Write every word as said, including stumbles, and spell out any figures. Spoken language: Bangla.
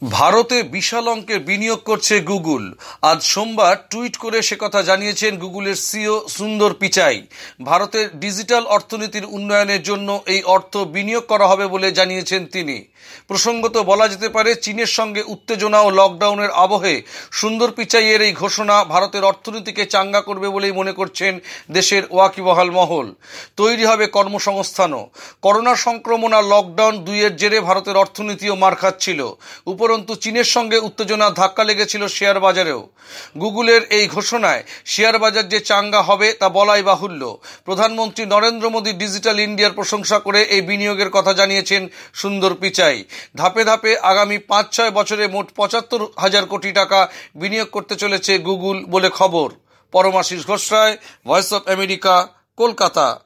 ভারতে বিশাল অঙ্কের বিনিয়োগ করছে গুগল। আজ সোমবার টুইট করে সে কথা জানিয়েছেন গুগলের সিইও সুন্দর পিচাই। ভারতের ডিজিটাল অর্থনীতির উন্নয়নের জন্য এই অর্থ বিনিয়োগ করা হবে বলে জানিয়েছেন তিনি। প্রসঙ্গত বলা যেতে পারে, চীনের সঙ্গে উত্তেজনা ও লকডাউনের আবহে সুন্দর পিচাইয়ের এই ঘোষণা ভারতের অর্থনীতিকে চাঙ্গা করবে বলেই মনে করছেন দেশের ওয়াকিবহাল মহল। তৈরি হবে কর্মসংস্থানও। করোনা সংক্রমণ আর লকডাউন দুইয়ের জেরে ভারতের অর্থনীতিও মার খাচ্ছিল। উপরন্তু চীনের সঙ্গে উত্তেজনার ধাক্কা লেগেছিল শেয়ার বাজারেও। গুগলের এই ঘোষণায় শেয়ার বাজার যে চাঙ্গা হবে তা বলাই বাহুল্য। প্রধানমন্ত্রী নরেন্দ্র মোদী ডিজিটাল ইন্ডিয়ার প্রশংসা করে এই বিনিয়োগের কথা জানিয়েছেন সুন্দর পিচাই। ধাপে ধাপে আগামী পাঁচ ছয় বছরে মোট পঁচাত্তর হাজার কোটি টাকা বিনিয়োগ করতে চলেছে গুগল বলে খবর। Paramashis Ghosh Roy, voice of America, Kolkata.